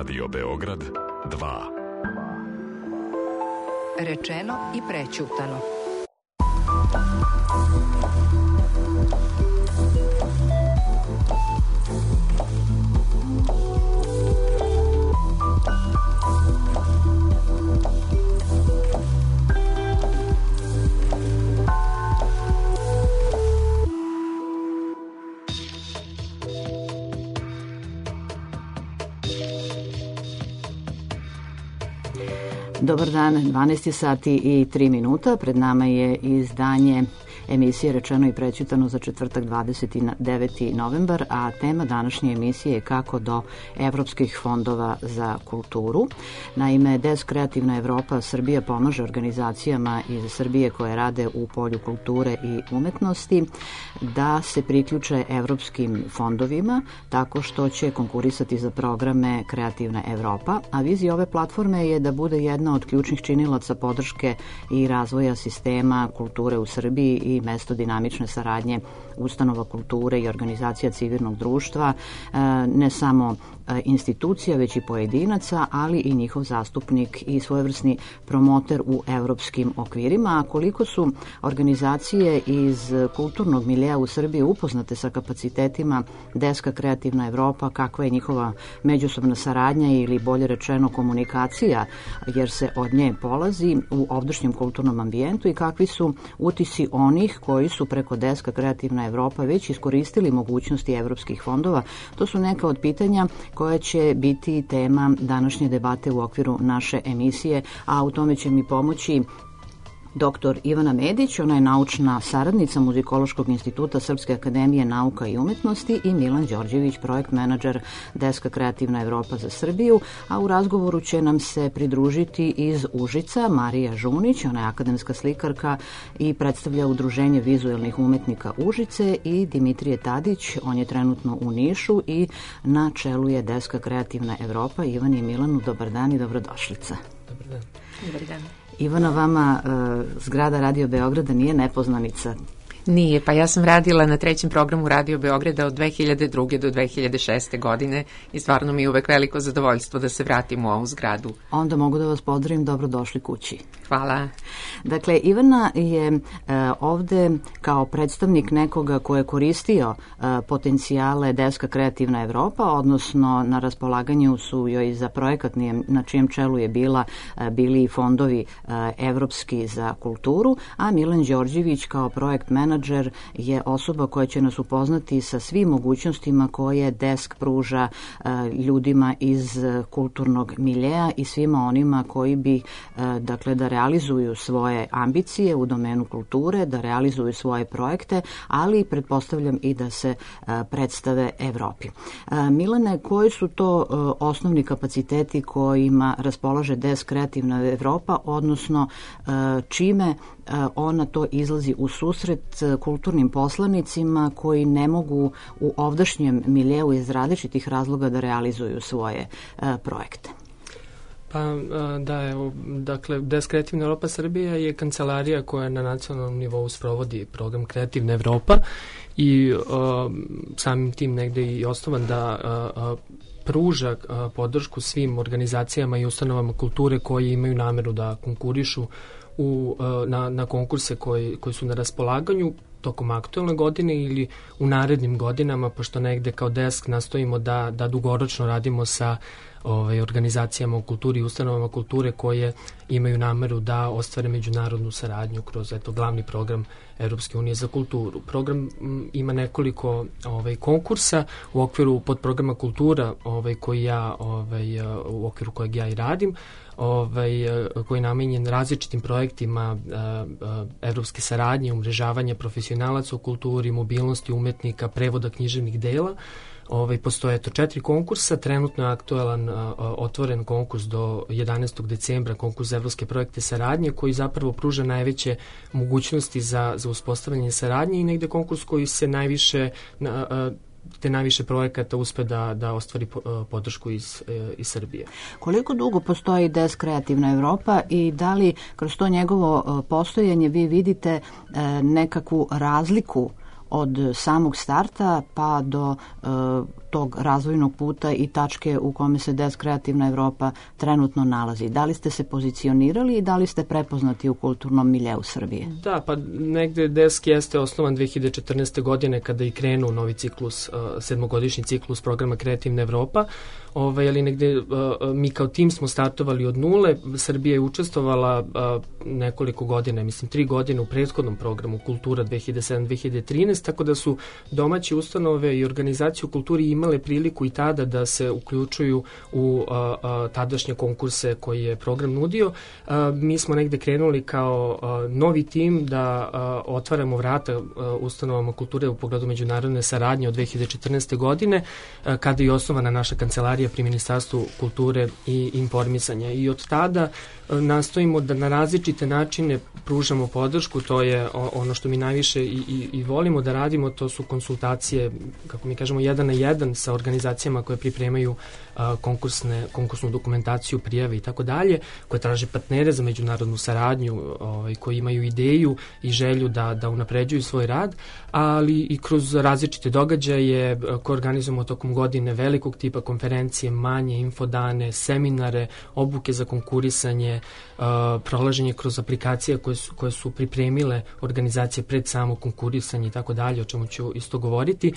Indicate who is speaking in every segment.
Speaker 1: Radio Beograd 2.
Speaker 2: Rečeno i prećutano.
Speaker 3: Dobar dan, 12 sati i 3 minuta. Pred nama je izdanje emisije Rečeno i prećutano za četvrtak 29. novembar, a tema današnje emisije je kako do evropskih fondova za kulturu. Naime, DESK Kreativna Evropa Srbija pomaže organizacijama iz Srbije koje rade u polju kulture i umetnosti da se priključe evropskim fondovima tako što će konkurisati za programe Kreativna Evropa, a vizija ove platforme je da bude jedna od ključnih činilaca podrške i razvoja sistema kulture u Srbiji i mesto dinamične saradnje ustanova kulture i organizacija civilnog društva, ne samo institucija, već i pojedinaca, ali i njihov zastupnik i svojevrsni promoter u evropskim okvirima. A koliko su organizacije iz kulturnog miljeja u Srbiji upoznate sa kapacitetima Deska Kreativna Evropa, kakva je njihova međusobna saradnja ili bolje rečeno komunikacija, jer se od nje polazi u ovdašnjem kulturnom ambijentu i kakvi su utisci onih koji su preko Deska Kreativna Evropa već iskoristili mogućnosti evropskih fondova. To su neka od pitanja koja će biti tema današnje debate u okviru naše emisije, a u tome će mi pomoći dr. Ivana Medić, ona je naučna saradnica Muzikološkog instituta Srpske akademije nauka i umetnosti, i Milan Đorđević, projekt menadžer Deska Kreativna Evropa za Srbiju, a u razgovoru će nam se pridružiti iz Užica Marija Žunić, ona je akademska slikarka i predstavlja Udruženje vizuelnih umetnika Užice, i Dimitrije Tadić, on je trenutno u Nišu i na čelu je Deska Kreativna Evropa. Ivan i Milanu, dobar dan i dobrodošlica.
Speaker 4: Dobar dan.
Speaker 2: Dobar dan.
Speaker 3: Ivana, vama zgrada Radio Beograda nije nepoznanica.
Speaker 4: Nije, pa ja sam radila na trećem programu Radio Beograda od 2002. do 2006. godine i stvarno mi je uvek veliko zadovoljstvo da se vratim u ovu zgradu. Onda
Speaker 3: mogu da vas pozdravim, dobrodošli kući.
Speaker 4: Hvala.
Speaker 3: Dakle, Ivana je ovde kao predstavnik nekoga ko je koristio potencijale Deska Kreativna Evropa, odnosno na raspolaganju su joj za projekat na čijem čelu je bili fondovi evropski za kulturu, a Milan Đorđević kao projekt menadžer je osoba koja će nas upoznati sa svim mogućnostima koje Desk pruža ljudima iz kulturnog miljeja i svima onima koji bi dakle da realizuju svoje ambicije u domenu kulture, da realizuju svoje projekte, ali pretpostavljam i da se predstave Evropi. Milane, koji su to osnovni kapaciteti kojima raspolaže Desk Kreativna Evropa, odnosno čime ona to izlazi u susret kulturnim poslanicima koji ne mogu u ovdašnjem miljeu iz različitih razloga da realizuju svoje projekte?
Speaker 5: Pa da, evo, dakle, Desk Kreativna Evropa Srbija je kancelarija koja na nacionalnom nivou sprovodi program Kreativna Evropa i samim tim negde i osnovan da pruža podršku svim organizacijama i ustanovama kulture koji imaju nameru da konkurišu na konkurse koji su na raspolaganju tokom aktuelne godine ili u narednim godinama, pošto negde kao Desk nastojimo da dugoročno radimo sa organizacijama u kulturi i ustanovama kulture koje imaju nameru da ostvare međunarodnu saradnju kroz glavni program Evropske unije za kulturu. Program ima nekoliko konkursa u okviru podprograma kultura u okviru kojeg ja i radim, koji je namenjen različitim projektima evropske saradnje, umrežavanja profesionalaca u kulturi, mobilnosti umetnika, prevoda književnih dela. Postoje 4 konkursa, trenutno je aktuelan otvoren konkurs do 11. decembra, konkurs za evropske projekte saradnje, koji zapravo pruža najveće mogućnosti za uspostavljanje saradnje i negde konkurs koji se najviše projekata uspe da ostvari podršku iz Srbije.
Speaker 3: Koliko dugo postoji Desk Kreativna Evropa i da li kroz to njegovo postojanje vi vidite nekakvu razliku od samog starta pa do tog razvojnog puta i tačke u kome se Desk Kreativna Evropa trenutno nalazi? Da li ste se pozicionirali i da li ste prepoznati u kulturnom miljeu Srbije?
Speaker 5: Da, pa negde Desk jeste osnovan 2014. godine kada je krenuo novi ciklus, sedmogodišnji ciklus programa Kreativna Evropa, ali negde mi kao tim smo startovali od nule. Srbija je učestvovala nekoliko godina, mislim 3 godine u prethodnom programu Kultura 2007-2013, tako da su domaće ustanove i organizacije u kulturi imale priliku i tada da se uključuju u tadašnje konkurse koji je program nudio. Mi smo negde krenuli kao novi tim da otvaramo vrata ustanovama kulture u pogledu međunarodne saradnje od 2014. godine, kada je osnovana naša kancelarija pri Ministarstvu kulture i informisanja. I od tada nastojimo da na različite načine pružamo podršku, to je ono što mi najviše i volimo da radimo, to su konsultacije, kako mi kažemo, 1 na 1 sa organizacijama koje pripremaju konkursnu dokumentaciju, prijave i tako dalje, koje traže partnere za međunarodnu saradnju, koji imaju ideju i želju da unapređuju svoj rad, ali i kroz različite događaje koje organizujemo tokom godine, velikog tipa konferencije, manje infodane, seminare, obuke za konkurisanje, prolaženje kroz aplikacije koje su pripremile organizacije pred samo konkurisanje i tako dalje, o čemu ću isto govoriti.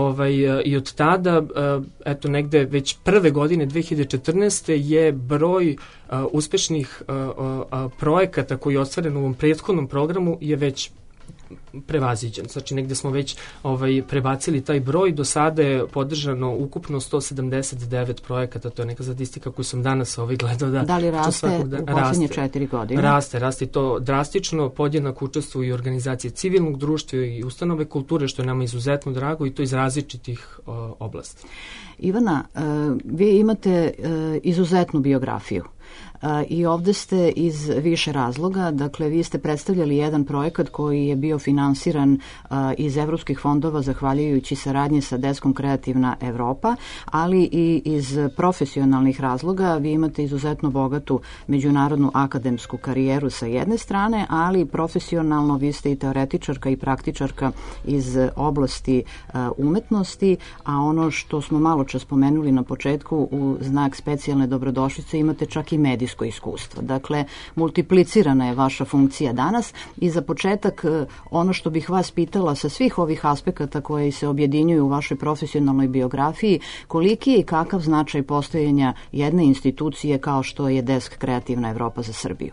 Speaker 5: I od tada, eto negde već prve godine 2014. je broj uspešnih projekata koji je ostvaren u ovom prethodnom programu je već prevaziđen. Znači negde smo već prebacili taj broj, do sada je podržano ukupno 179 projekata, to je neka statistika koju sam danas gledao.
Speaker 3: Da li raste u posljednje 4 godine?
Speaker 5: Raste to drastično, podjednako učestvuju i organizacije civilnog društva i ustanove kulture, što je nama izuzetno drago i to iz različitih oblasti.
Speaker 3: Ivana, vi imate izuzetnu biografiju. I ovde ste iz više razloga, dakle vi ste predstavljali jedan projekat koji je bio finansiran iz evropskih fondova zahvaljujući saradnje sa Deskom Kreativna Evropa, ali i iz profesionalnih razloga. Vi imate izuzetno bogatu međunarodnu akademsku karijeru sa jedne strane, ali profesionalno vi ste i teoretičarka i praktičarka iz oblasti umetnosti, a ono što smo malo čas spomenuli na početku, u znak specijalne dobrodošlice imate čak i medijsko iskustvo. Dakle, multiplicirana je vaša funkcija danas i za početak ono što bih vas pitala sa svih ovih aspekata koji se objedinjuju u vašoj profesionalnoj biografiji, koliki je i kakav značaj postojanja jedne institucije kao što je Desk Kreativna Evropa za Srbiju?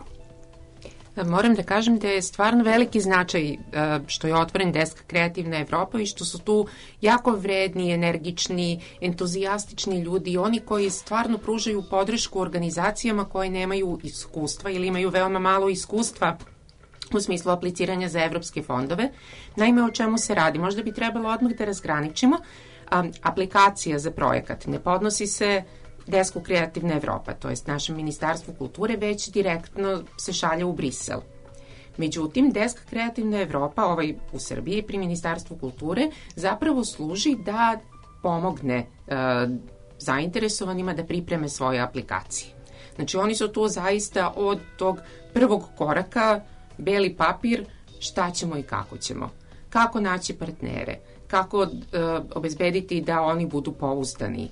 Speaker 4: Moram da kažem da je stvarno veliki značaj što je otvoren Desk Kreativna Evropa i što su tu jako vredni, energični, entuzijastični ljudi, oni koji stvarno pružaju podršku organizacijama koje nemaju iskustva ili imaju veoma malo iskustva u smislu apliciranja za evropske fondove. Naime, o čemu se radi? Možda bi trebalo odmah da razgraničimo. Aplikacija za projekat ne podnosi se Desku Kreativna Evropa, to jest našem Ministarstvu kulture, već direktno se šalje u Brisel. Međutim, Desk Kreativna Evropa, u Srbiji pri Ministarstvu kulture, zapravo služi da pomogne zainteresovanima da pripreme svoje aplikacije. Znači, oni su tu zaista od tog prvog koraka, beli papir, šta ćemo i kako ćemo. Kako naći partnere, kako obezbediti da oni budu pouzdani,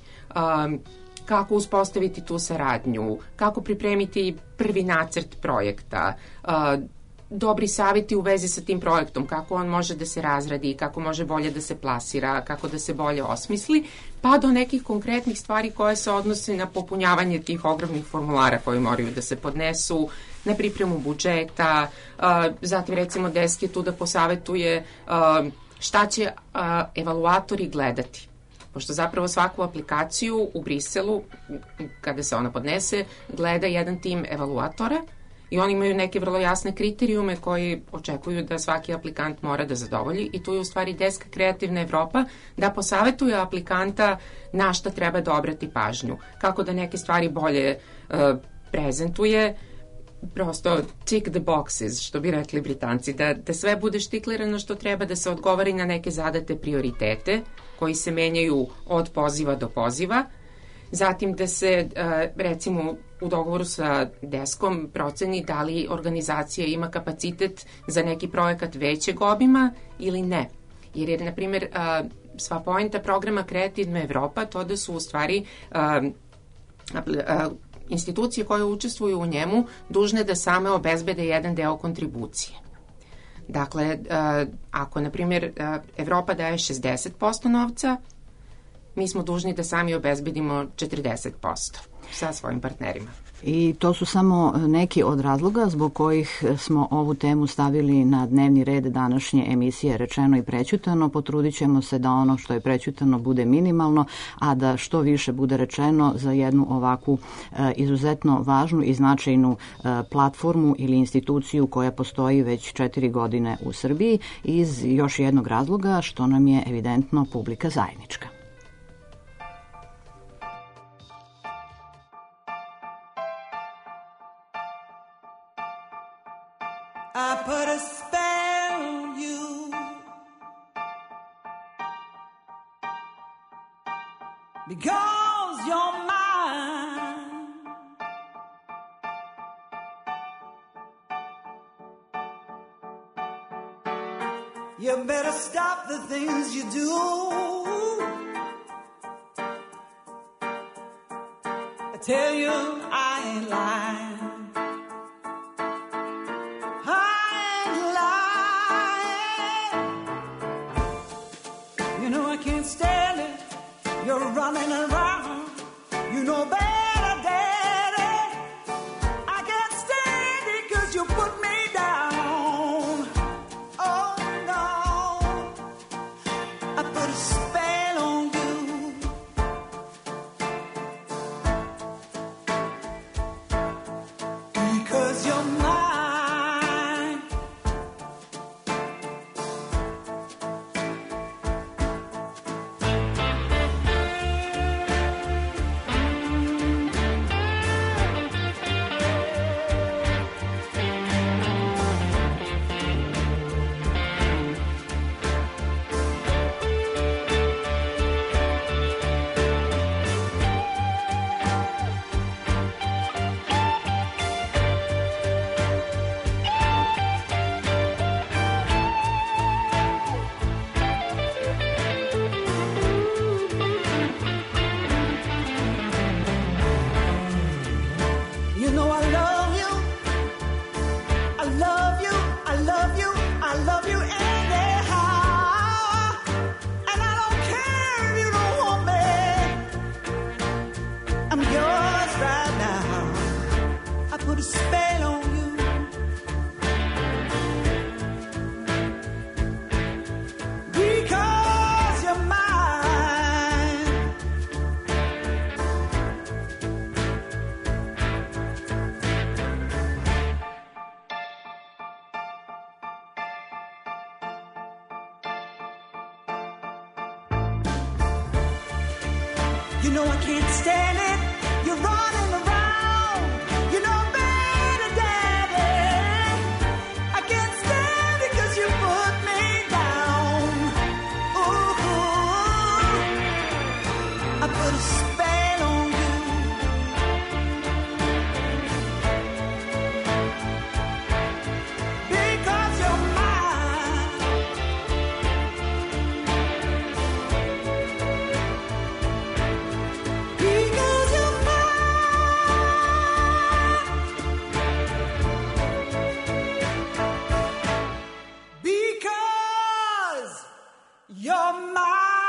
Speaker 4: kako uspostaviti tu saradnju, kako pripremiti prvi nacrt projekta, dobri savjeti u vezi sa tim projektom, kako on može da se razradi, kako može bolje da se plasira, kako da se bolje osmisli, pa do nekih konkretnih stvari koje se odnose na popunjavanje tih ogromnih formulara koji moraju da se podnesu, na pripremu budžeta, zatim recimo Desk je tu da posavetuje šta će evaluatori gledati. Pošto zapravo svaku aplikaciju u Briselu, kada se ona podnese, gleda jedan tim evaluatora i oni imaju neke vrlo jasne kriterijume koji očekuju da svaki aplikant mora da zadovolji i tu je u stvari Desk Kreativna Evropa da posavetuje aplikanta na šta treba da obrati pažnju, kako da neke stvari bolje prezentuje, prosto tick the boxes, što bi rekli Britanci, da sve bude štiklirano što treba, da se odgovori na neke zadate prioritete koji se menjaju od poziva do poziva, zatim da se recimo u dogovoru sa Deskom proceni da li organizacija ima kapacitet za neki projekat većeg obima ili ne. Jer je, na primjer, sva poenta programa Kreativna Evropa to da su u stvari institucije koje učestvuju u njemu dužne da same obezbede jedan deo kontribucije. Dakle, ako, na primjer, Evropa daje 60% novca, mi smo dužni da sami obezbedimo 40% sa svojim partnerima.
Speaker 3: I to su samo neki od razloga zbog kojih smo ovu temu stavili na dnevni red današnje emisije Rečeno i prećutano. Potrudit ćemo se da ono što je prećutano bude minimalno, a da što više bude rečeno za jednu ovakvu izuzetno važnu i značajnu platformu ili instituciju koja postoji već 4 godine u Srbiji iz još jednog razloga što nam je evidentno publika zajednička.
Speaker 6: I put a spell on you because you're mine. You better stop the things you do. I tell you I ain't lying. You're running around, you know better, Daddy. I can't stand it 'cause you put me down. Oh no, I put a spell on you. Because you're mine. You know I can't stand it. You're running around. You know better, Daddy. I can't stand it 'cause you put me down. Ooh, I put a spell on you. Because you're mine. Because you're mine. Because you're mine.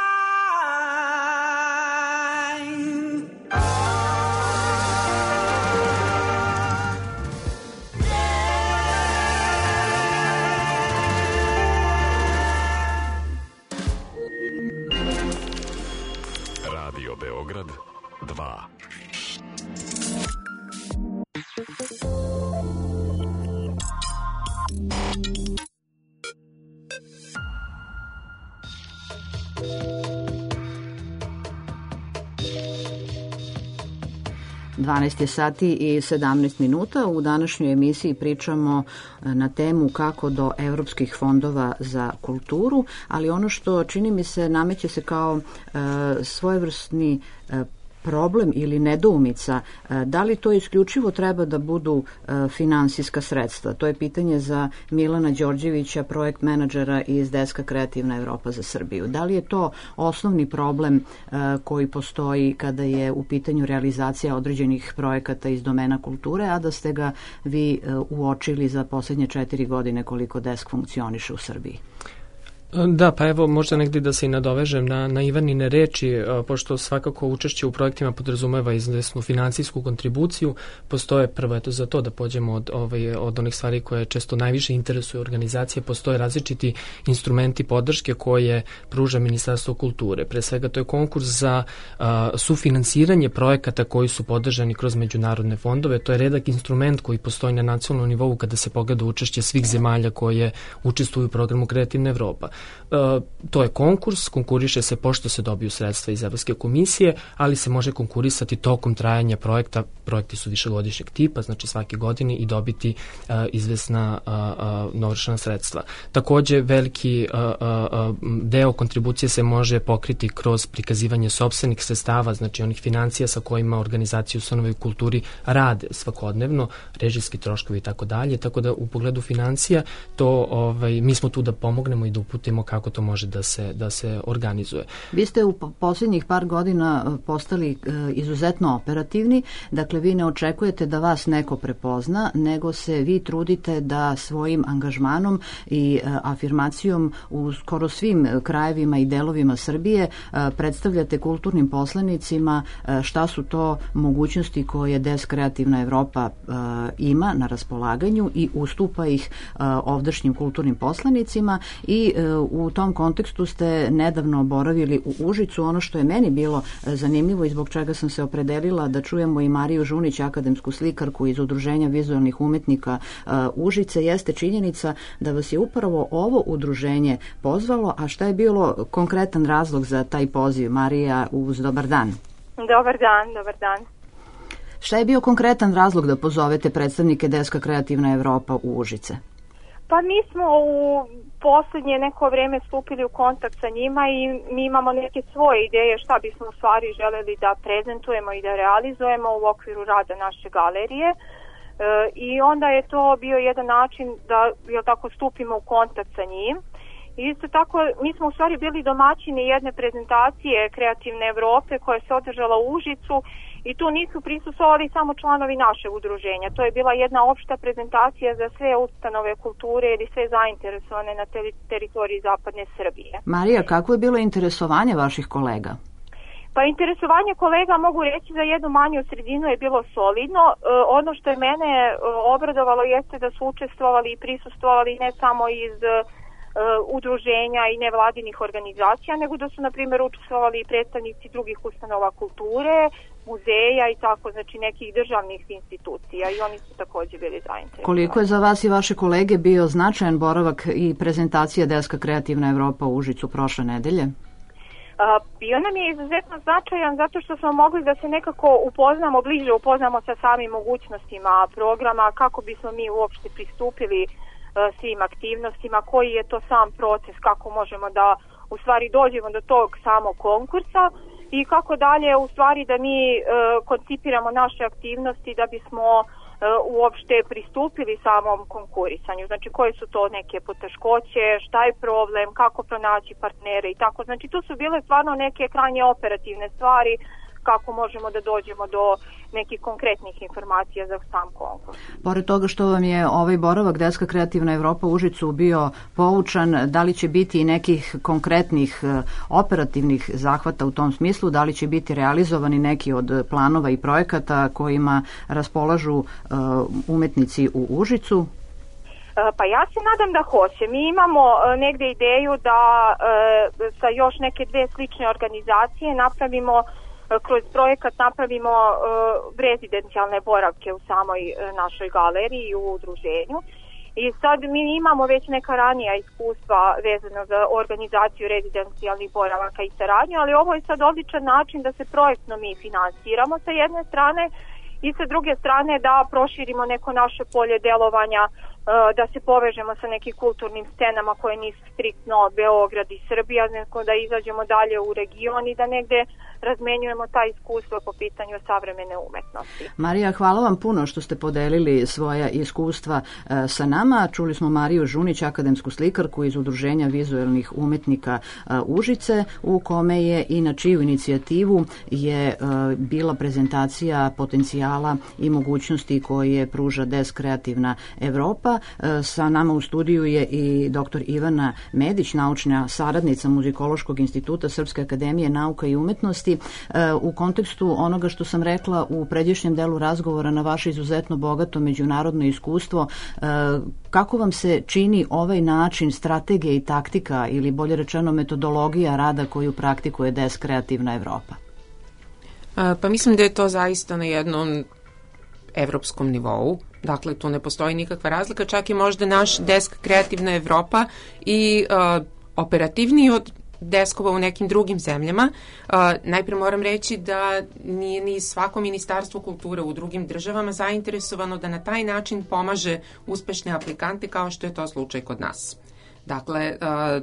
Speaker 1: Radio Beograd 2.
Speaker 3: Dvanaest sati i 17 minuta. U današnjoj emisiji pričamo na temu kako do evropskih fondova za kulturu, ali ono što čini mi se nameće se kao svojevrsni problem ili nedoumica, da li to isključivo treba da budu finansijska sredstva? To je pitanje za Milana Đorđevića, projekt menadžera iz Deska Kreativna Evropa za Srbiju. Da li je to osnovni problem koji postoji kada je u pitanju realizacija određenih projekata iz domena kulture, a da ste ga vi uočili za posljednje 4 godine koliko Desk funkcioniše u Srbiji?
Speaker 5: Da, pa evo možda negdje da se i nadovežem na Ivanine reči, pošto svakako učešće u projektima podrazumeva izvesnu financijsku kontribuciju, postoje prvo eto za to da pođemo od onih stvari koje često najviše interesuju organizacije, postoje različiti instrumenti podrške koje pruža Ministarstvo kulture. Pre svega to je konkurs za sufinansiranje projekata koji su podržani kroz međunarodne fondove, to je redak instrument koji postoji na nacionalnom nivou kada se pogleda učešće svih zemalja koje učestvuju u programu Kreativna Evropa. To je konkurs, konkuriše se pošto se dobiju sredstva iz Evropske komisije, ali se može konkurisati tokom trajanja projekta. Projekti su višegodišnjeg tipa, znači svake godine, i dobiti izvesna novčana sredstva. Takođe, veliki deo kontribucije se može pokriti kroz prikazivanje sopstvenih sredstava, znači onih financija sa kojima organizacije ustanove u kulturi rade svakodnevno, režijski troškovi i tako dalje, tako da u pogledu financija to mi smo tu da pomognemo i da uputimo kako to može da se organizuje.
Speaker 3: Vi ste u posljednjih par godina postali izuzetno operativni, dakle vi ne očekujete da vas neko prepozna, nego se vi trudite da svojim angažmanom i afirmacijom u skoro svim krajevima i delovima Srbije predstavljate kulturnim poslanicima šta su to mogućnosti koje Desk Kreativna Evropa ima na raspolaganju i ustupa ih ovdašnjim kulturnim poslanicima, i u tom kontekstu ste nedavno boravili u Užicu. Ono što je meni bilo zanimljivo i zbog čega sam se opredelila da čujemo i Mariju Žunić, akademsku slikarku iz Udruženja vizualnih umetnika Užice, jeste činjenica da vas je upravo ovo udruženje pozvalo. A šta je bilo konkretan razlog za taj poziv? Marija, dobar dan.
Speaker 7: Dobar dan.
Speaker 3: Šta je bio konkretan razlog da pozovete predstavnike Deska Kreativna Evropa u Užice?
Speaker 7: Pa mi smo u posljednje neko vrijeme stupili u kontakt sa njima i mi imamo neke svoje ideje šta bismo u stvari želeli da prezentujemo i da realizujemo u okviru rada naše galerije. I onda je to bio jedan način da stupimo u kontakt sa njim. I isto tako mi smo u stvari bili domaćini jedne prezentacije Kreativne Evrope koja se održala u Užicu, i tu nisu prisustvovali samo članovi našeg udruženja. To je bila jedna opšta prezentacija za sve ustanove kulture ili sve zainteresovane na teritoriji zapadne Srbije.
Speaker 3: Marija, kako je bilo interesovanje vaših kolega?
Speaker 7: Pa interesovanje kolega, mogu reći, za jednu manju sredinu je bilo solidno. Ono što je mene obradovalo jeste da su učestvovali i prisustvovali ne samo iz udruženja i nevladinih organizacija, nego da su, na primjer, učestvovali i predstavnici drugih ustanova kulture, muzeja i tako, znači nekih državnih institucija, i oni su također bili zainteresovani.
Speaker 3: Koliko je za vas i vaše kolege bio značajan boravak i prezentacija Deska Kreativna Evropa u Užicu prošle nedelje?
Speaker 7: Bio nam je izuzetno značajan zato što smo mogli da se nekako bliže upoznamo sa samim mogućnostima programa, kako bismo mi uopšte pristupili svim aktivnostima, koji je to sam proces, kako možemo da u stvari dođemo do tog samog konkursa i kako dalje u stvari da mi koncipiramo naše aktivnosti da bismo uopšte pristupili samom konkurisanju. Znači koje su to neke poteškoće, šta je problem, kako pronaći partnere i tako. Znači tu su bile stvarno neke krajnje operativne stvari kako možemo da dođemo do nekih konkretnih informacija za sam konkurs.
Speaker 3: Pored toga što vam je ovaj boravak Deska Kreativna Evropa u Užicu bio poučan, da li će biti i nekih konkretnih operativnih zahvata u tom smislu, da li će biti realizovani neki od planova i projekata kojima raspolažu umetnici u Užicu?
Speaker 7: Pa ja se nadam da hoće. Mi imamo negde ideju da sa još neke dve slične organizacije kroz projekat napravimo rezidencijalne boravke u samoj našoj galeriji i u udruženju. I sad mi imamo već neka ranija iskustva vezano za organizaciju rezidencijalnih boravaka i saradnju, ali ovo je sad odličan način da se projektno mi finansiramo sa jedne strane i sa druge strane da proširimo neko naše polje delovanja, da se povežemo sa nekim kulturnim scenama koje nisu striktno Beograd i Srbija, nego da izađemo dalje u region i da negde razmenjujemo ta iskustva po pitanju savremene umetnosti.
Speaker 3: Marija, hvala vam puno što ste podelili svoja iskustva sa nama. Čuli smo Mariju Žunić, akademsku slikarku iz Udruženja vizuelnih umetnika Užice, u kome je i na čiju inicijativu je bila prezentacija potencijala i mogućnosti koje pruža DES Kreativna Evropa. Sa nama u studiju je i dr. Ivana Medić, naučna saradnica Muzikološkog instituta Srpske akademije nauka i umetnosti. U kontekstu onoga što sam rekla u pređašnjem delu razgovora na vaše izuzetno bogato međunarodno iskustvo, kako vam se čini ovaj način strategije i taktika, ili bolje rečeno metodologija rada koju praktikuje DES Kreativna Evropa?
Speaker 4: Pa mislim da je to zaista na jednom evropskom nivou. Dakle, tu ne postoji nikakva razlika, čak i možda naš desk Kreativna Evropa i operativniji od deskova u nekim drugim zemljama. Najprije moram reći da nije ni svako ministarstvo kulture u drugim državama zainteresovano da na taj način pomaže uspešne aplikante kao što je to slučaj kod nas. Dakle,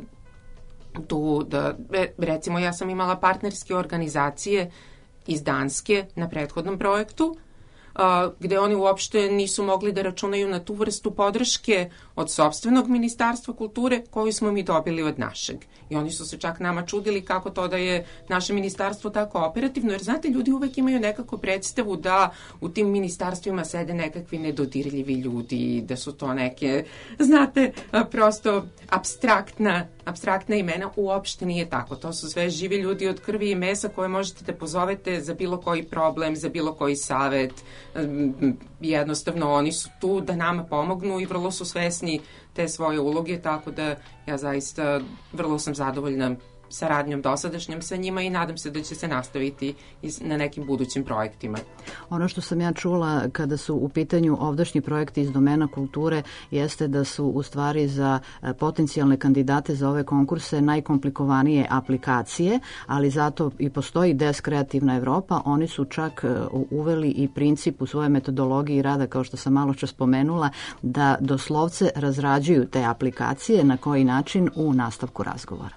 Speaker 4: recimo ja sam imala partnerske organizacije iz Danske na prethodnom projektu, gde oni uopšte nisu mogli da računaju na tu vrstu podrške od sopstvenog ministarstva kulture koju smo mi dobili od našeg. I oni su se čak nama čudili kako to da je naše ministarstvo tako operativno, jer znate, ljudi uvek imaju nekako predstavu da u tim ministarstvima sede nekakvi nedodirljivi ljudi, da su to neke, znate, prosto apstraktna imena. Uopšte nije tako. To su sve živi ljudi od krvi i mesa koje možete da pozovete za bilo koji problem, za bilo koji savet. Jednostavno oni su tu da nama pomognu i vrlo su svesni te svoje uloge, tako da ja zaista vrlo sam zadovoljna saradnjom dosadašnjom sa njima i nadam se da će se nastaviti na nekim budućim projektima.
Speaker 3: Ono što sam ja čula kada su u pitanju ovdašnji projekti iz domena kulture jeste da su u stvari za potencijalne kandidate za ove konkurse najkomplikovanije aplikacije, ali zato i postoji DES Kreativna Evropa. Oni su čak uveli i princip u svojoj metodologiji rada, kao što sam malo čas spomenula, da doslovce razrađuju te aplikacije, na koji način u nastavku razgovora.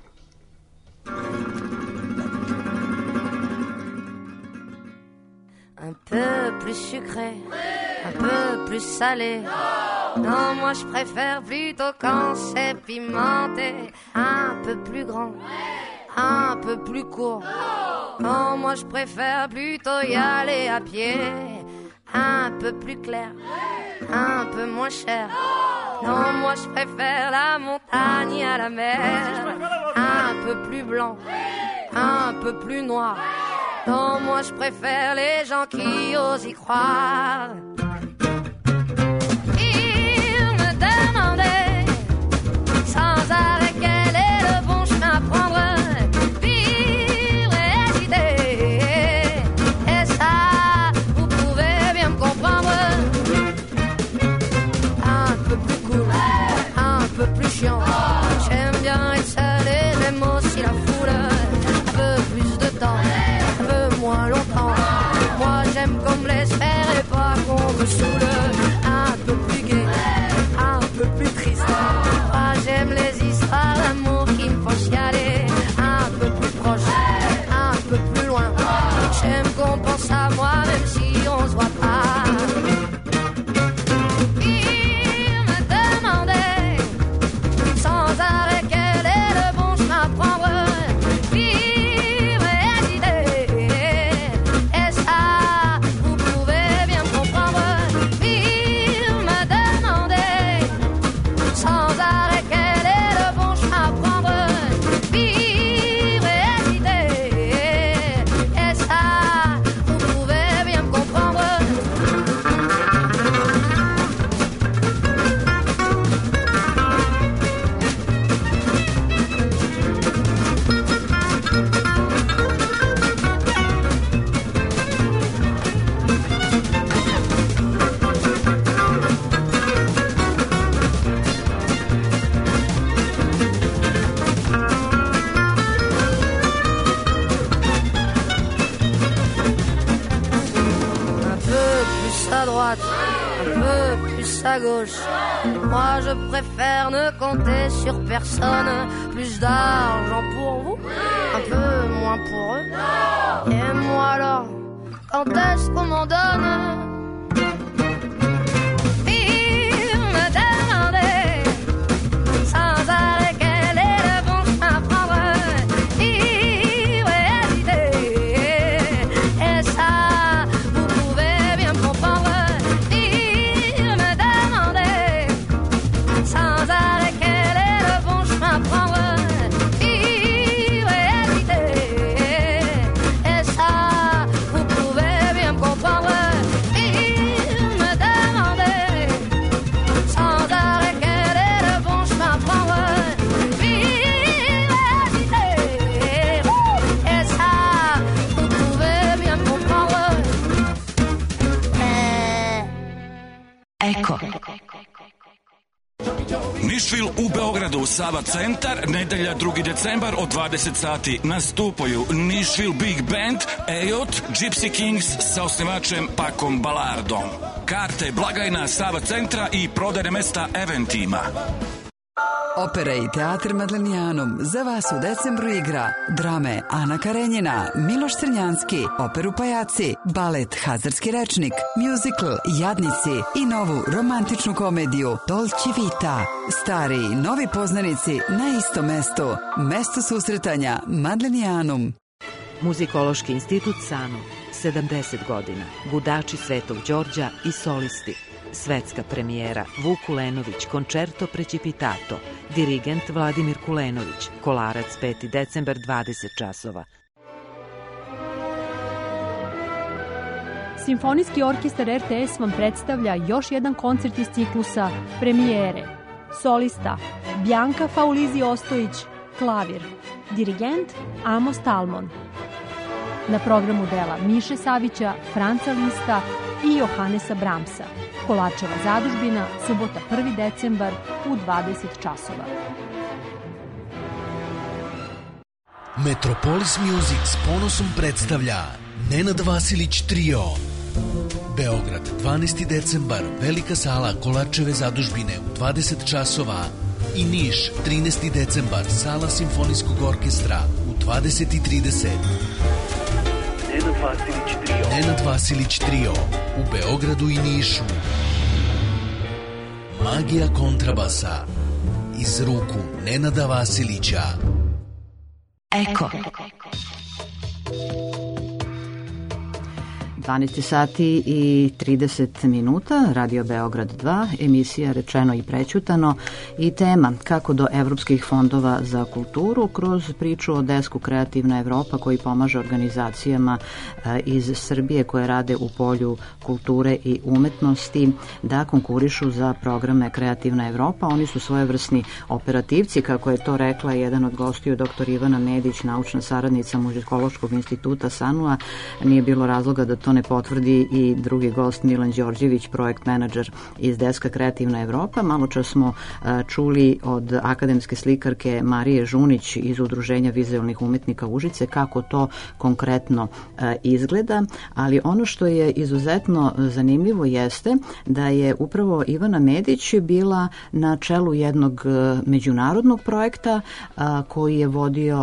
Speaker 8: Un peu plus sucré, un peu plus salé. Non, moi je préfère plutôt quand c'est pimenté. Un peu plus grand, un peu plus court. Non, moi je préfère plutôt y aller à pied. Un peu plus clair, un peu moins cher. Non, moi je préfère la montagne à la mer. Un peu plus blanc, un peu plus noir. Non, moi je préfère les gens qui osent y croire. Il me demandait sans arrêt quel est le bon chemin à prendre. Vivre et hésiter, et ça, vous pouvez bien me comprendre. Un peu plus cool, un peu plus chiant. J'aime bien être seul et j'aime aussi la foule. Un peu plus de temps, moins longtemps. Moi j'aime qu'on me laisse faire et pas qu'on me saoule. Un peu plus gai, un peu plus triste. Moi j'aime les histoires d'amour qui me font chialer. Un peu plus proche, un peu plus loin. J'aime qu'on pense à moi même si on se voit pas. Il me demandait sans arrêt quel est le bon chemin à prendre. À gauche, moi je préfère ne compter sur personne. Plus d'argent pour vous un peu moins pour eux. Et moi alors, quand est-ce qu'on m'en donne? Ils me demandaient sans arrêt quel est le bon chemin à prendre. Ils hésitaient, et ça, vous pouvez bien comprendre. Ils me demandaient sans arrêt quel est le bon chemin à prendre. Ils hésitaient, et ça, vous pouvez bien comprendre. Ils me demandaient sans arrêt quel est le bon chemin à prendre. Ils hésitaient, et ça, vous pouvez bien comprendre.
Speaker 9: Eko.
Speaker 10: Nišvil u Beogradu, Sava centar, nedelja 2. decembar od 20 sati nastupaju Nišvil Big Band, Ejot, Gypsy Kings sa osnivačem Pakom Balardom. Karte, blagajna Sava centra i prodajne mesta Eventima.
Speaker 9: Opera i teatr Madlenijanum za vas u decembru igra drame Ana Karenjina, Miloš Crnjanski, operu Pajaci, balet Hazarski rečnik, musical Jadnici i novu romantičnu komediju Dolce Vita. Stari i novi poznanici na istom mestu. Mesto susretanja Madlenijanum.
Speaker 11: Muzikološki institut Sano, 70 godina, Gudači Svetog Đorđa i solisti. Svetska premijera Vuk Kulenović, Concerto Precipitato, dirigent Vladimir Kulenović, Kolarac 5. decembar 20 časova.
Speaker 12: Simfonijski orkestar RTS vam predstavlja još jedan koncert iz ciklusa Premijere. Solista Bjanka Faulizi Ostojić, klavir, dirigent Amos Talmon. Na programu dela Miše Savića, Franca Lista i Johanesa Bramsa. Kolačeva zadužbina, subota 1. decembar u 20 časova.
Speaker 13: Metropolis Music s ponosom predstavlja Nenad Vasilić Trio. Beograd, 12. decembar, velika sala Kolačeve zadužbine u 20 časova. I Niš, 13. decembar, sala Simfonijskog orkestra u 20:30. Nenad Vasilić Trio u Beogradu i Nišu. Magija kontrabasa iz ruku Nenada Vasilića.
Speaker 9: Eko.
Speaker 3: 12 sati i 30 minuta, Radio Beograd 2, emisija Rečeno i prećutano i tema kako do evropskih fondova za kulturu kroz priču o desku Kreativna Evropa koji pomaže organizacijama iz Srbije koje rade u polju kulture i umetnosti da konkurišu za programe Kreativna Evropa. Oni su svojevrsni operativci, kako je to rekla jedan od gostiju, dr. Ivana Medić, naučna saradnica Muzikološkog instituta SANU-a. Nije bilo razloga da to ne potvrdi i drugi gost Milan Đorđević, projekt menadžer iz deska Kreativna Evropa. Malo čas smo čuli od akademske slikarke Marije Žunić iz Udruženja vizualnih umetnika Užice kako to konkretno izgleda, ali ono što je izuzetno zanimljivo jeste da je upravo Ivana Medić bila na čelu jednog međunarodnog projekta koji je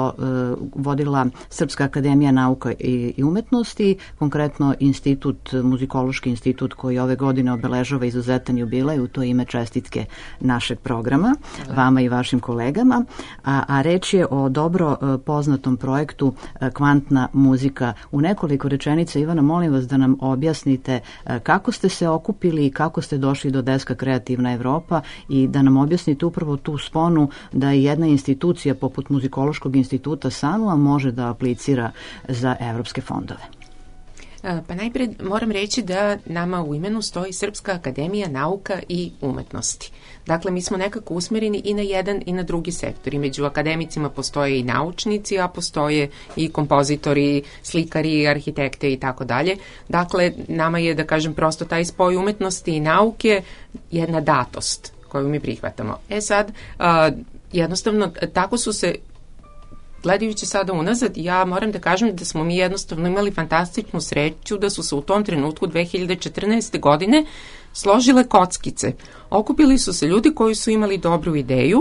Speaker 3: vodila Srpska akademija nauka i umetnosti, konkretno Muzikološki institut koji ove godine obeležava izuzetan jubilej. U to ime čestitke našeg programa, vama i vašim kolegama, a reč je o dobro poznatom projektu Kvantna muzika. U nekoliko rečenica, Ivana, molim vas da nam objasnite kako ste se okupili i kako ste došli do deska Kreativna Evropa i da nam objasnite upravo tu sponu da jedna institucija poput Muzikološkog instituta SANU-a može da aplicira za evropske fondove.
Speaker 4: Pa najpred moram reći da nama u imenu stoji Srpska akademija nauka i umetnosti. Dakle, mi smo nekako usmereni i na jedan i na drugi sektor. I među akademicima postoje i naučnici, a postoje i kompozitori, slikari, arhitekte i tako dalje. Dakle, nama je, da kažem, prosto taj spoj umetnosti i nauke jedna datost koju mi prihvatamo. Sad, jednostavno, tako su se gledajući sada unazad, ja moram da kažem da smo mi jednostavno imali fantastičnu sreću da su se u tom trenutku 2014. godine složile kockice. Okupili su se ljudi koji su imali dobru ideju,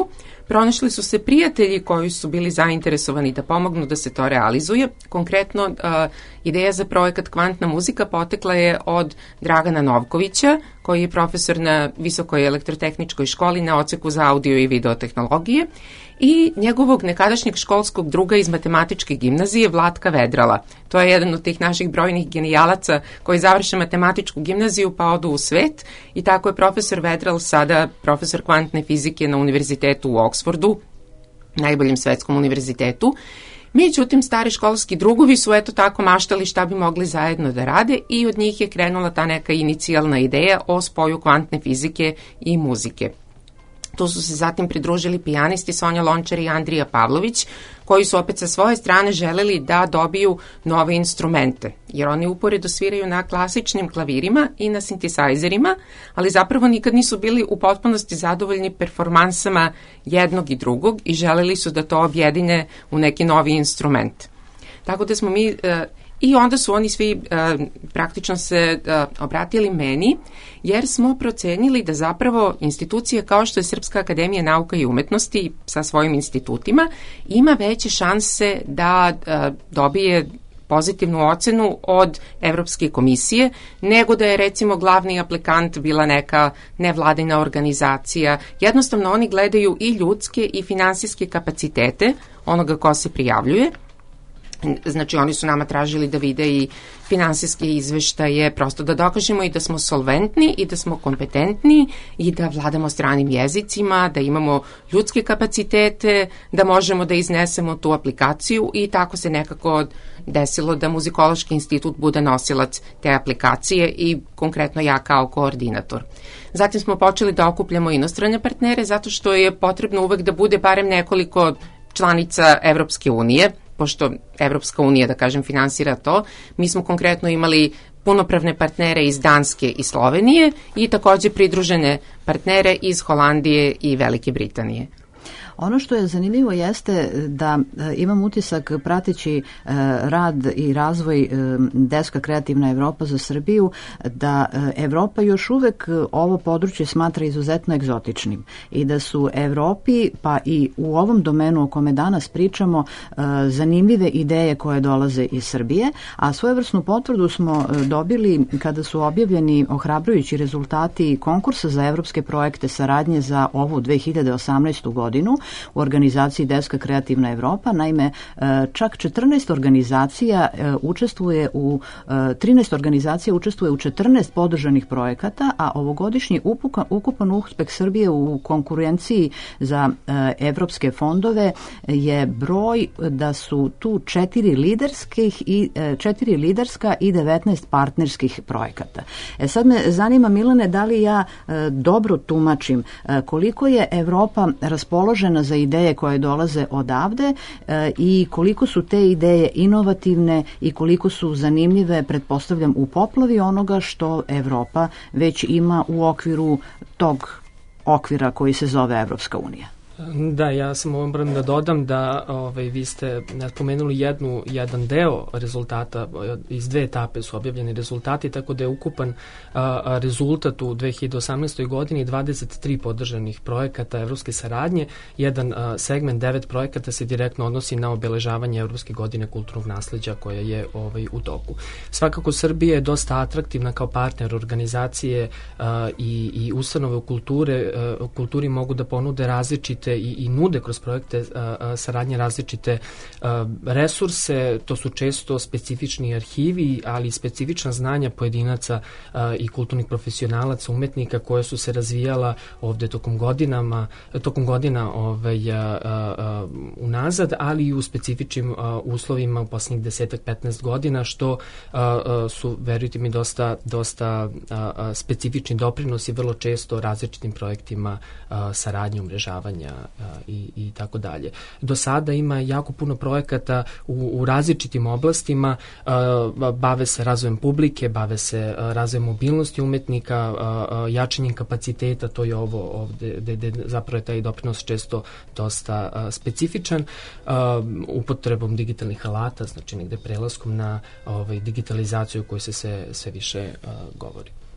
Speaker 4: pronašli su se prijatelji koji su bili zainteresovani da pomognu da se to realizuje. Konkretno, ideja za projekat Kvantna muzika potekla je od Dragana Novkovića, koji je profesor na Visokoj elektrotehničkoj školi na odseku za audio i video tehnologije, i njegovog nekadašnjeg školskog druga iz matematičke gimnazije Vlatka Vedrala. To je jedan od tih naših brojnih genijalaca koji završe matematičku gimnaziju pa odu u svet, i tako je profesor Vedral sada profesor kvantne fizike na univerzitetu u Oksfordu, najboljem svetskom univerzitetu. Međutim, stari školski drugovi su eto tako maštali šta bi mogli zajedno da rade, i od njih je krenula ta neka inicijalna ideja o spoju kvantne fizike i muzike. Tu su se zatim pridružili pijanisti Sonja Lončar i Andrija Pavlović, koji su opet sa svoje strane želeli da dobiju nove instrumente, jer oni uporedo sviraju na klasičnim klavirima i na sintisajzerima, ali zapravo nikad nisu bili u potpunosti zadovoljni performansama jednog i drugog i želeli su da to objedine u neki novi instrument. Tako da smo mi... I onda su oni svi praktično se obratili meni, jer smo procenili da zapravo institucije kao što je Srpska akademija nauka i umetnosti sa svojim institutima ima veće šanse da dobije pozitivnu ocenu od Evropske komisije, nego da je recimo glavni aplikant bila neka nevladina organizacija. Jednostavno oni gledaju i ljudske i finansijske kapacitete onoga ko se prijavljuje. Znači, oni su nama tražili da vide i finansijske izveštaje, prosto da dokažemo i da smo solventni i da smo kompetentni i da vladamo stranim jezicima, da imamo ljudske kapacitete, da možemo da iznesemo tu aplikaciju, i tako se nekako desilo da Muzikološki institut bude nosilac te aplikacije i konkretno ja kao koordinator. Zatim smo počeli da okupljamo inostrane partnere, zato što je potrebno uvek da bude barem nekoliko članica Evropske unije, pošto Evropska unija, da kažem, finansira to. Mi smo konkretno imali punopravne partnere iz Danske i Slovenije i takođe pridružene partnere iz Holandije i Velike Britanije.
Speaker 3: Ono što je zanimljivo jeste da imam utisak prateći rad i razvoj Deska Kreativna Evropa za Srbiju, da Evropa još uvek ovo područje smatra izuzetno egzotičnim i da su Evropi, pa i u ovom domenu o kome danas pričamo, zanimljive ideje koje dolaze iz Srbije, a svojevrsnu potvrdu smo dobili kada su objavljeni ohrabrujući rezultati konkursa za evropske projekte saradnje za ovu 2018. godinu u organizaciji Deska Kreativna Evropa. Naime, čak 13 organizacija učestvuje u 14 podržanih projekata, a ovogodišnji ukupan uspeh Srbije u konkurenciji za evropske fondove je broj da su tu 4 liderska i 19 partnerskih projekata. Sad me zanima, Milane, da li ja dobro tumačim koliko je Evropa raspoložena za ideje koje dolaze odavde i koliko su te ideje inovativne i koliko su zanimljive, pretpostavljam, u poplavi onoga što Evropa već ima u okviru tog okvira koji se zove Evropska unija.
Speaker 5: Da, ja sam moram da dodam da vi ste spomenuli jedan deo rezultata, iz 2 etape su objavljeni rezultati, tako da je ukupan rezultat u 2018. godini 23 podržanih projekata evropske saradnje. Jedan segment 9 projekata se direktno odnosi na obeležavanje Evropske godine kulturnog nasleđa koja je u toku. Svakako Srbija je dosta atraktivna kao partner organizacije i ustanove u kulturi mogu da ponude različite i nude kroz projekte saradnje različite resurse. To su često specifični arhivi, ali i specifična znanja pojedinaca i kulturnih profesionalaca, umetnika koje su se razvijala ovde tokom godina unazad, ali i u specifičnim uslovima u poslednjih 10-15 godina, što su, verujte mi, dosta specifični doprinosi vrlo često različitim projektima saradnje, umrežavanja i tako dalje. Do sada ima jako puno projekata u različitim oblastima, bave se razvojem publike, bave se razvojem mobilnosti umetnika, jačanjem kapaciteta, to je ovo ovde, gde zapravo je taj doprinos često dosta specifičan, upotrebom digitalnih alata, znači negde prelaskom na digitalizaciju o kojoj se sve više govori.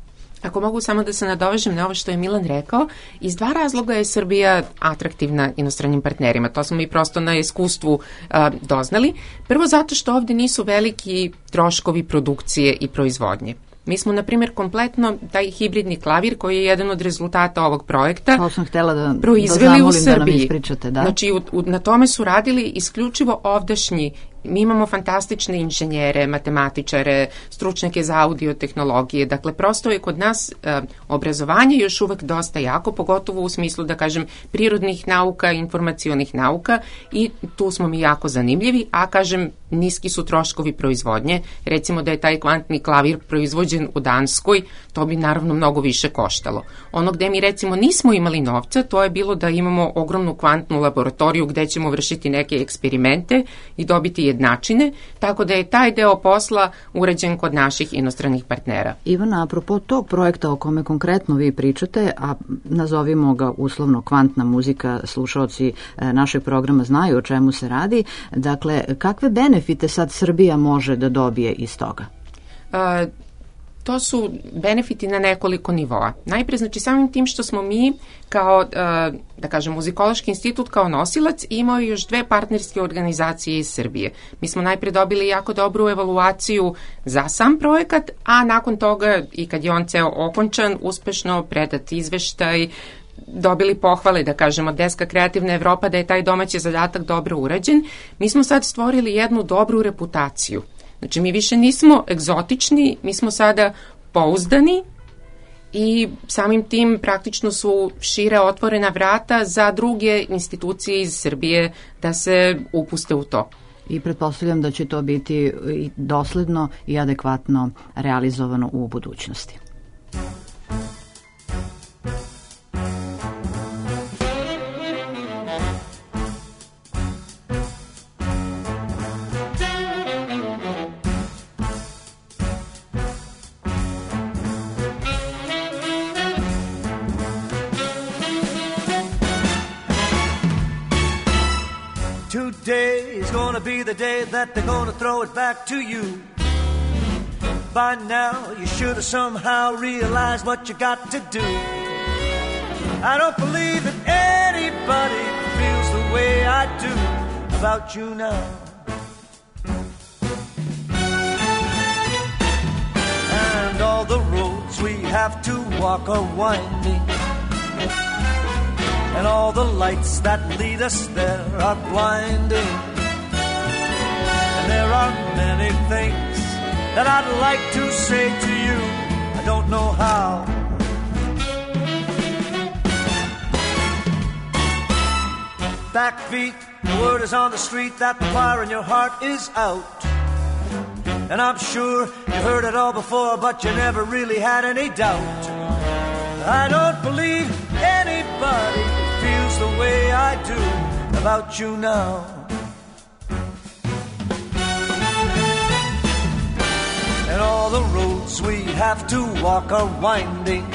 Speaker 4: Ako mogu samo da se nadovežem na ovo što je Milan rekao, iz dva razloga je Srbija atraktivna inostranim partnerima. To smo mi prosto na iskustvu doznali. Prvo zato što ovde nisu veliki troškovi produkcije i proizvodnje. Mi smo, na primjer, kompletno taj hibridni klavir, koji je jedan od rezultata ovog projekta,
Speaker 3: to sam htjela da
Speaker 4: proizveli u Srbiji.
Speaker 3: Da nam ispričate, da.
Speaker 4: Znači, na tome su radili isključivo ovdašnji. Mi imamo fantastične inženjere, matematičare, stručnjake za audio tehnologije. Dakle, prosto je kod nas obrazovanje još uvek dosta jako, pogotovo u smislu, da kažem, prirodnih nauka, informacionih nauka, i tu smo mi jako zanimljivi, a kažem, niski su troškovi proizvodnje. Recimo da je taj kvantni klavir proizvođen u Danskoj, to bi naravno mnogo više koštalo. Ono gde mi recimo nismo imali novca, to je bilo da imamo ogromnu kvantnu laboratoriju gde ćemo vršiti neke eksperimente i dobiti jednačine, tako da je taj deo posla urađen kod naših inostranih partnera.
Speaker 3: Ivana, apropo tog projekta o kome konkretno vi pričate, a nazovimo ga uslovno kvantna muzika, slušaoci našeg programa znaju o čemu se radi, dakle, kakve benefite sad Srbija može da dobije iz toga?
Speaker 4: To su benefiti na nekoliko nivoa. Najpre, znači, samim tim što smo mi kao, da kažem, Muzikološki institut kao nosilac imao još dve partnerske organizacije iz Srbije. Mi smo najpre dobili jako dobru evaluaciju za sam projekat, a nakon toga, i kad je on ceo okončan, uspešno predat izveštaj, dobili pohvale, da kažemo, Deska Kreativna Evropa, da je taj domaći zadatak dobro urađen. Mi smo sad stvorili jednu dobru reputaciju. Znači, mi više nismo egzotični, mi smo sada pouzdani i samim tim praktično su šire otvorena vrata za druge institucije iz Srbije da se upuste u to.
Speaker 3: I pretpostavljam da će to biti i dosledno i adekvatno realizovano u budućnosti.
Speaker 6: Today is gonna be the day that they're gonna throw it back to you. By now, you should have somehow realized what you got to do. I don't believe that anybody feels the way I do about you now. And all the roads we have to walk are winding, and all the lights that lead us there are blinding. And there are many things that I'd like to say to you, I don't know how. Backbeat, the word is on the street that the fire in your heart is out. And I'm sure you heard it all before, but you never really had any doubt. I don't believe anybody feels the way I do about you now. And all the roads we have to walk are winding,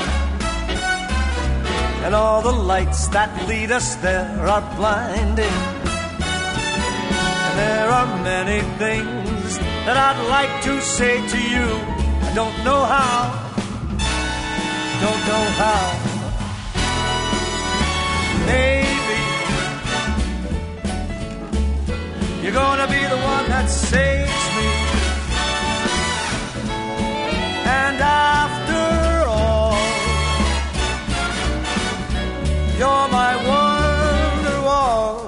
Speaker 6: and all the lights that lead us there are blinding. And there are many things that I'd like to say to you, I don't know how, don't know how. Maybe you're gonna be the one that saves me, and after all, you're my wonderwall.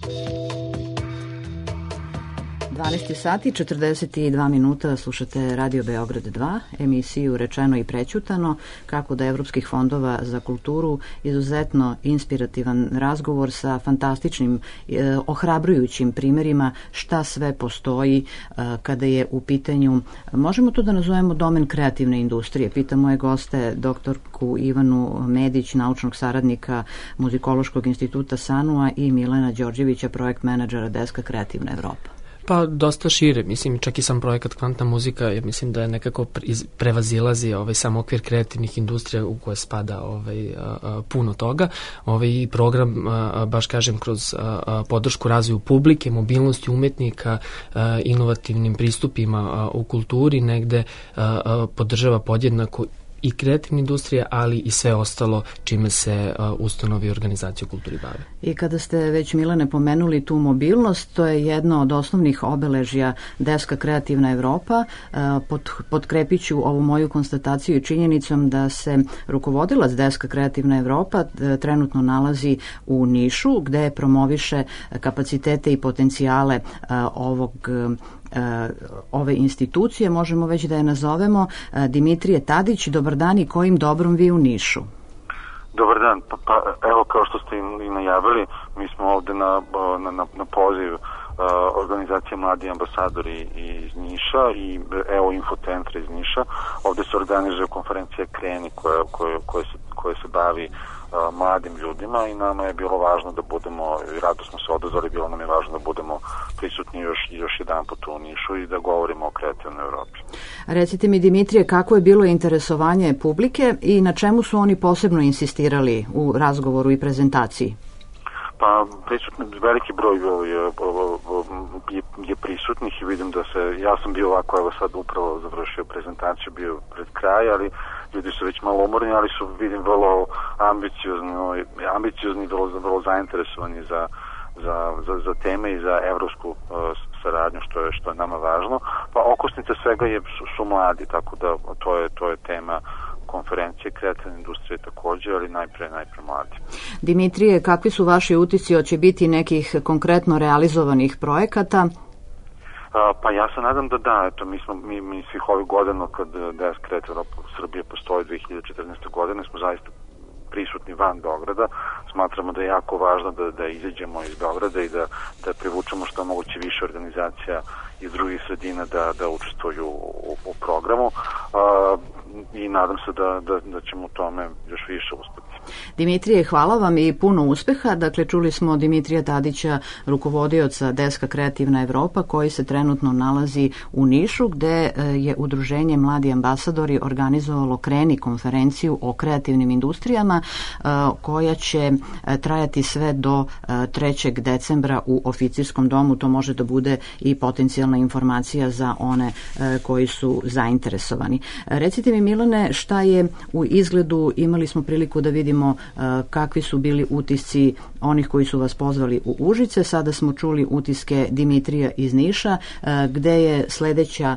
Speaker 3: 12 sati, 42 minuta, slušate Radio Beograd 2, emisiju Rečeno i prećutano, kako da evropskih fondova za kulturu, izuzetno inspirativan razgovor sa fantastičnim, ohrabrujućim primjerima šta sve postoji kada je u pitanju, možemo to da nazovemo domen kreativne industrije. Pitam moje goste, doktorku Ivanu Medić, naučnog saradnika Muzikološkog instituta SANU-a i Milena Đorđevića, projekt menadžera Deska Kreativna Evropa.
Speaker 5: Pa dosta šire, mislim, čak i sam projekat Kvantna muzika, ja mislim da je nekako prevazilazi sam okvir kreativnih industrija u koje spada puno toga. I program, baš kažem, kroz podršku razvoju publike, mobilnosti umetnika, inovativnim pristupima u kulturi, negde podržava podjednako i kreativna industrija, ali i sve ostalo čime se ustanovi organizacije u kulturi bave.
Speaker 3: I kada ste već, Milane, pomenuli tu mobilnost, to je jedno od osnovnih obeležja Deska Kreativna Evropa. Potkrepit ću ovu moju konstataciju i činjenicom da se rukovodilac Deska Kreativna Evropa trenutno nalazi u Nišu, gde promoviše kapacitete i potencijale ove institucije, možemo već da je nazovemo. Dimitrije Tadić, dobar dan i kojim dobrom vi u Nišu?
Speaker 14: Dobar dan, pa evo kao što ste i najavili, mi smo ovde na poziv organizacije Mladi ambasadori iz Niša i evo Infocentra iz Niša. Ovde se organizuje konferencija Kreni koja se bavi mladim ljudima i nama je bilo važno da budemo, rado smo se odazvali, bilo nam je važno da budemo prisutni još jedan put u Nišu i da govorimo o kreativnoj Evropi.
Speaker 3: Recite mi, Dimitrije, kako je bilo interesovanje publike i na čemu su oni posebno insistirali u razgovoru i prezentaciji?
Speaker 14: Pa veliki broj je prisutnih i vidim da ja sam bio ovako, evo sad upravo završio prezentaciju, bio pred kraj, ali ljudi su već malo umorni, ali su, vidim, vrlo ambiciozni i vrlo zainteresovani za teme i za evropsku saradnju, što je nama važno. Pa okosnica svega su mladi, tako da to je tema konferencije kreativne industrije također, ali najpre mladi.
Speaker 3: Dimitrije, kakvi su vaši utisci, hoće biti nekih konkretno realizovanih projekata?
Speaker 14: Pa ja se nadam da. Eto, mi svih ovih godina kad Desk Kreativna Srbije postoji 2014. godine smo zaista prisutni van Beograda. Smatramo da je jako važno da izađemo iz Beograda i da privučemo što moguće više organizacija iz drugih sredina da učestvuju u programu i nadam se da ćemo u tome još više uspeti.
Speaker 3: Dimitrije, hvala vam i puno uspeha. Dakle, čuli smo Dimitrija Tadića, rukovodioca Deska Kreativna Evropa, koji se trenutno nalazi u Nišu, gde je udruženje Mladi ambasadori organizovalo Kreni konferenciju o kreativnim industrijama, koja će trajati sve do 3. decembra u Oficirskom domu. To može da bude i potencijalna informacija za one koji su zainteresovani. Recite mi, Milane, šta je u izgledu, imali smo priliku da vidimo kakvi su bili utisci onih koji su vas pozvali u Užice. Sada smo čuli utiske Dimitrija iz Niša. Gde je sledeća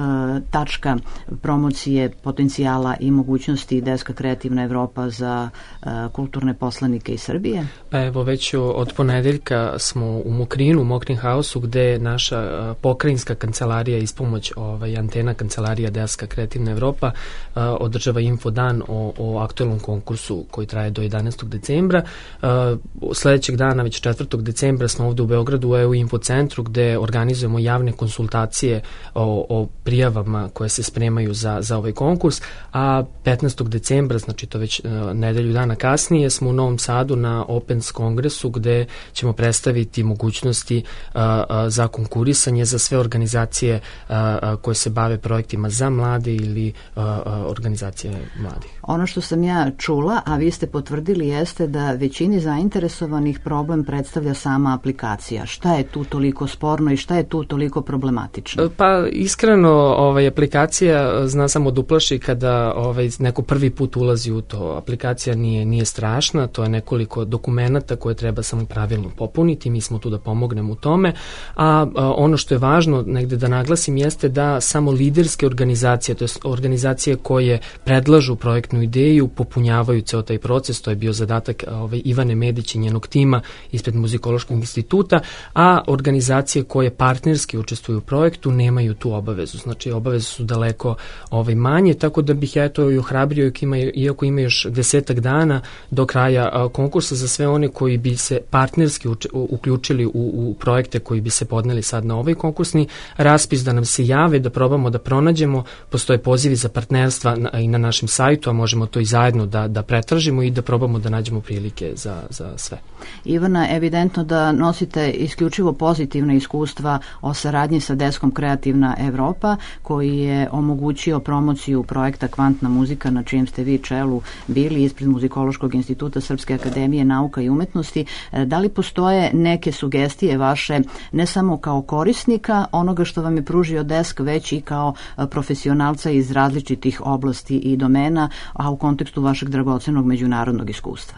Speaker 3: tačka promocije potencijala i mogućnosti Deska Kreativna Evropa za kulturne poslanike iz Srbije?
Speaker 5: Pa evo, već od ponedeljka smo u Mokrinu, u Mokrin Hausu, gde je naša pokrajinska kancelarija iz pomoć antena kancelarija Deska Kreativna Evropa održava infodan o aktuelnom konkursu koji traje do 11. decembra. Sledećeg dana, već 4. decembra, smo ovde u Beogradu u EU Infocentru, gde organizujemo javne konsultacije o prijavama koje se spremaju za ovaj konkurs, a 15. decembra, znači to već nedelju dana kasnije, smo u Novom Sadu na Opens kongresu, gde ćemo predstaviti mogućnosti za konkurisanje za sve organizacije koje se bave projektima za mlade ili organizacije mladih.
Speaker 3: Ono što sam ja čula, a vi ste potvrdili, jeste da većini zainteresovanih problem predstavlja sama aplikacija. Šta je tu toliko sporno i šta je tu toliko problematično?
Speaker 5: Pa iskreno, aplikacija zna samo da uplaši kada neko prvi put ulazi u to. Aplikacija nije strašna, to je nekoliko dokumenata koje treba samo pravilno popuniti, mi smo tu da pomognemo u tome, a ono što je važno negde da naglasim jeste da samo liderske organizacije, to je organizacije koje predlažu projektnu ideju, popunjavaju ceo taj proces, to je bio zadatak Ivane Medić i njenog tima ispred Muzikološkog instituta, a organizacije koje partnerski učestvuju u projektu nemaju tu obavezu. Znači, obaveze su daleko manje, tako da bih ja to i ohrabrio, iako ima još 10 dana do kraja konkursa za sve one koji bi se partnerski uključili u projekte koji bi se podneli sad na ovaj konkursni raspis, da nam se jave, da probamo da pronađemo. Postoje pozivi za partnerstva i na našem sajtu, a možemo to i zajedno da pretražimo i da probamo da nađemo prilike za sve.
Speaker 3: Ivana, evidentno da nosite isključivo pozitivne iskustva o saradnji sa deskom Kreativna Evropa, koji je omogućio promociju projekta Kvantna muzika, na čijem ste vi čelu bili ispred Muzikološkog instituta Srpske akademije nauka i umetnosti. Da li postoje neke sugestije vaše, ne samo kao korisnika onoga što vam je pružio desk, već i kao profesionalca iz različitih oblasti i domena, a u kontekstu vašeg dragocenog međunarodnog iskustva?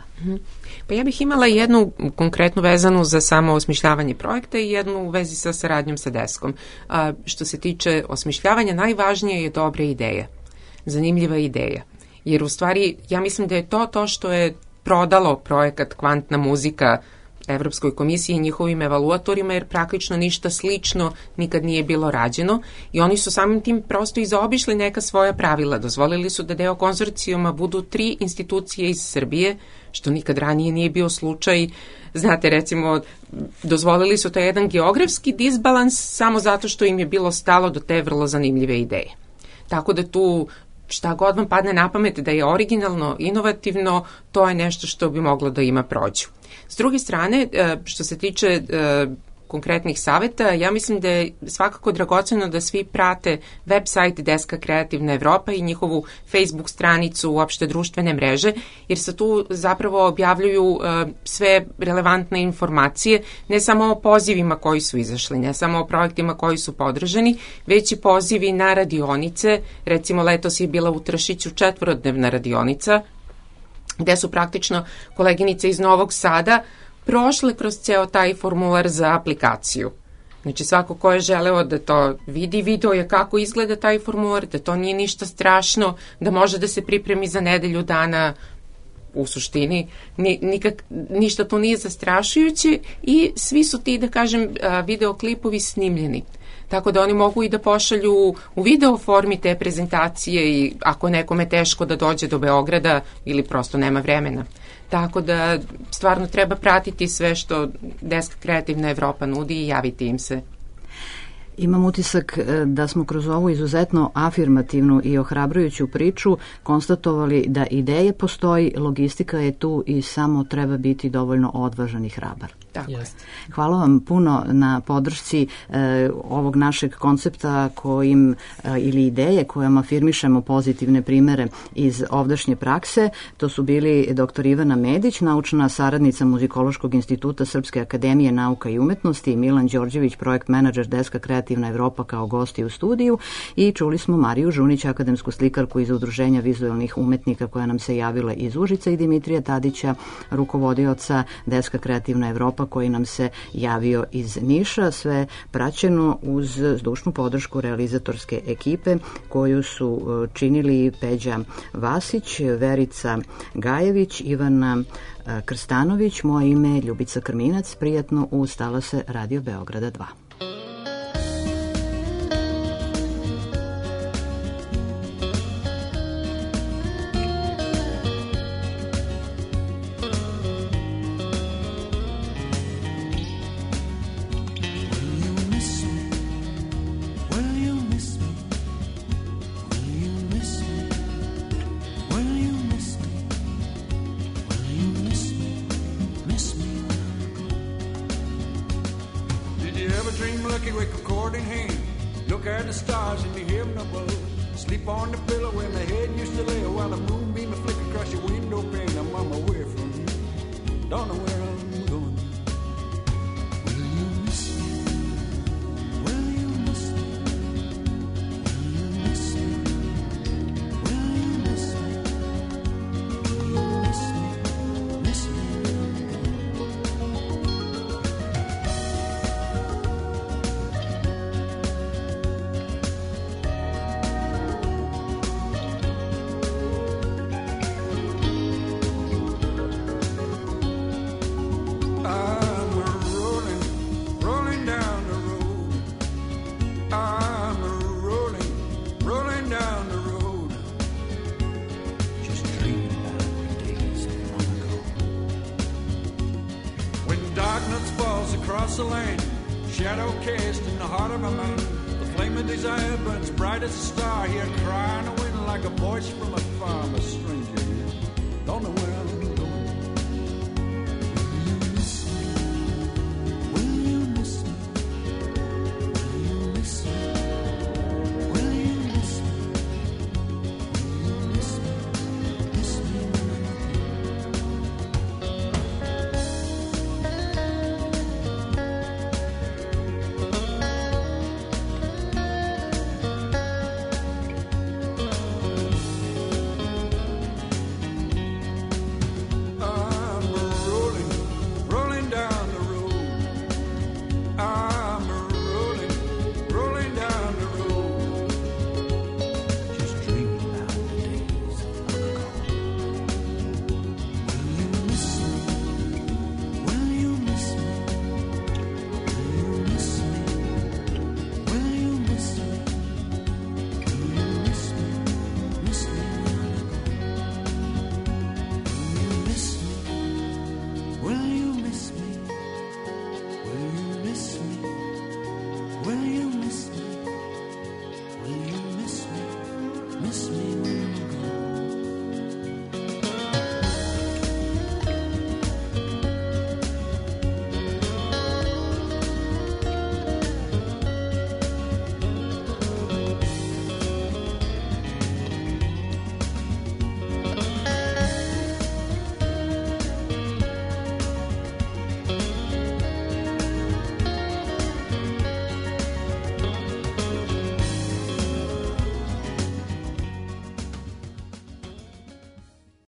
Speaker 4: Pa ja bih imala jednu konkretnu vezanu za samo osmišljavanje projekta i jednu u vezi sa saradnjom sa deskom. Što se tiče osmišljavanja, najvažnije je dobra ideja, zanimljiva ideja. Jer u stvari, ja mislim da je to što je prodalo projekat Kvantna muzika Evropskoj komisiji i njihovim evaluatorima, jer praktično ništa slično nikad nije bilo rađeno i oni su samim tim prosto i zaobišli neka svoja pravila. Dozvolili su da deo konzorcijuma budu 3 institucije iz Srbije, što nikad ranije nije bio slučaj. Znate, recimo, dozvolili su taj jedan geografski disbalans samo zato što im je bilo stalo do te vrlo zanimljive ideje. Tako da tu šta god vam padne na pamet da je originalno, inovativno, to je nešto što bi moglo da ima prođu. S druge strane, što se tiče konkretnih saveta, ja mislim da je svakako dragoceno da svi prate website Deska Kreativna Evropa i njihovu Facebook stranicu, uopšte društvene mreže, jer se tu zapravo objavljuju sve relevantne informacije, ne samo o pozivima koji su izašli, ne samo o projektima koji su podržani, već i pozivi na radionice. Recimo, letos je bila u Tršiću 4-dnevna radionica, gde su praktično koleginice iz Novog Sada prošle kroz ceo taj formular za aplikaciju. Znači, svako ko je želeo da to vidi, video je kako izgleda taj formular, da to nije ništa strašno, da može da se pripremi za nedelju dana, u suštini ništa to nije zastrašujuće i svi su ti, da kažem, videoklipovi snimljeni. Tako da oni mogu i da pošalju u video formi te prezentacije i ako nekome teško da dođe do Beograda ili prosto nema vremena. Tako da stvarno treba pratiti sve što Deska Kreativna Evropa nudi i javiti im se.
Speaker 3: Imam utisak da smo kroz ovu izuzetno afirmativnu i ohrabrujuću priču konstatovali da ideje postoji, logistika je tu i samo treba biti dovoljno odvažan i hrabar. Hvala vam puno na podršci ovog našeg koncepta ili ideje kojom afirmišemo pozitivne primere iz ovdašnje prakse. To su bili dr. Ivana Medić, naučna saradnica Muzikološkog instituta Srpske akademije nauka i umetnosti, i Milan Đorđević, projekt menadžer Deska Kreativna Evropa, kao gosti u studiju, i čuli smo Mariju Žunić, akademsku slikarku iz Udruženja vizualnih umetnika koja nam se javila iz Užica, i Dimitrija Tadića, rukovodioca Deska Kreativna Evropa, koji nam se javio iz Niša, sve praćeno uz zdušnu podršku realizatorske ekipe koju su činili Peđa Vasić, Verica Gajević, Ivana Krstanović. Moje ime je Ljubica Krminac. Prijatno uz talase Radio Beograda 2.
Speaker 15: night, shadow cast in the heart of a man. The flame of desire burns bright as a star here, crying a wind like a voice from afar. I'm a stranger here, don't know where